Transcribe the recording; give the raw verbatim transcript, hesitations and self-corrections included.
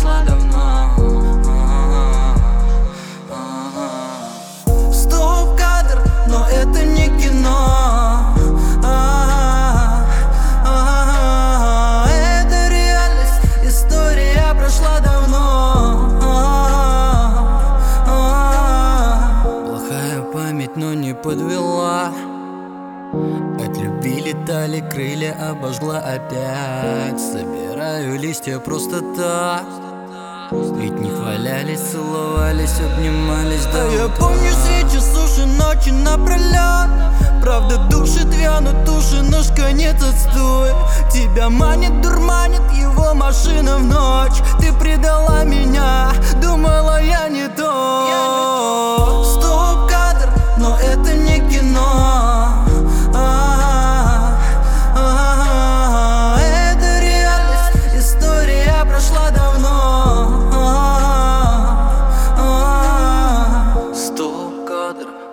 прошла давно. Стоп-кадр, но это не кино. Это реальность, история прошла давно. Плохая память, но не подвела. От любви летали крылья, обожгла опять. Собираю листья просто так, ведь не хвалялись, целовались, обнимались. Да, я помню встречу, суши, ночи напролет. Правда душит, вянут уши, наш конец отстой. Тебя манит, дурманит его машина в ночь. Ты предала меня, думала я не то. Стоп-кадр, но это не кино. Это реальность, история прошла давно. Стоп-кадр.